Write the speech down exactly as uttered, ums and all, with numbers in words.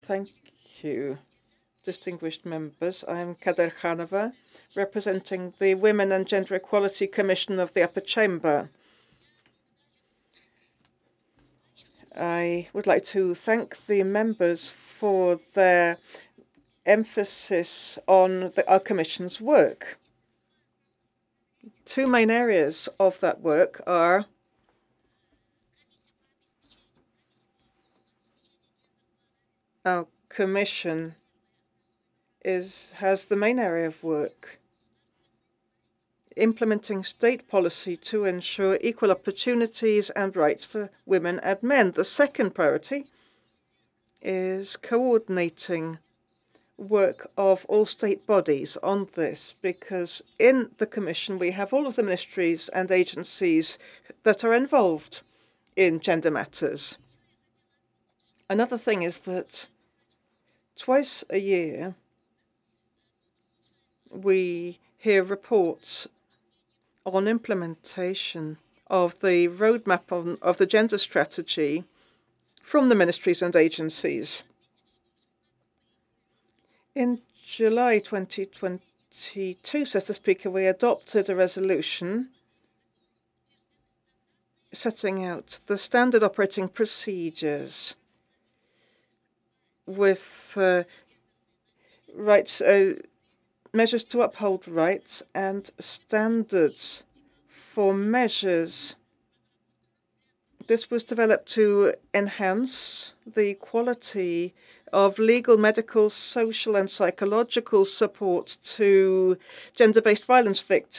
Thank you, distinguished members. I am Kader Khanova, representing the Women and Gender Equality Commission of the Upper Chamber. I would like to thank the members for their emphasis on the, our Commission's work. Two main areas of that work are our Commission is has the main area of work implementing state policy to ensure equal opportunities and rights for women and men. The second priority is coordinating work of all state bodies on this, because in the Commission we have all of the ministries and agencies that are involved in gender matters. Another thing is that twice a year we hear reports on implementation of the roadmap on, of the gender strategy from the ministries and agencies. In July twenty twenty-two, says the Speaker, we adopted a resolution setting out the standard operating procedures with uh, rights, uh, measures to uphold rights and standards for measures. This was developed to enhance the quality of legal, medical, social, and psychological support to gender based violence victims.